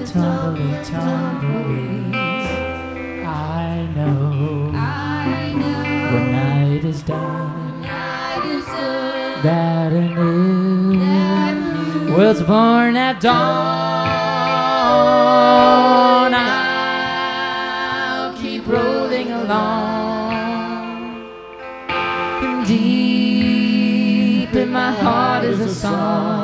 tumbly, tumbleweed. I know when night is done, that a new world's born at dawn. I'll keep rolling along, and deep in my heart is a song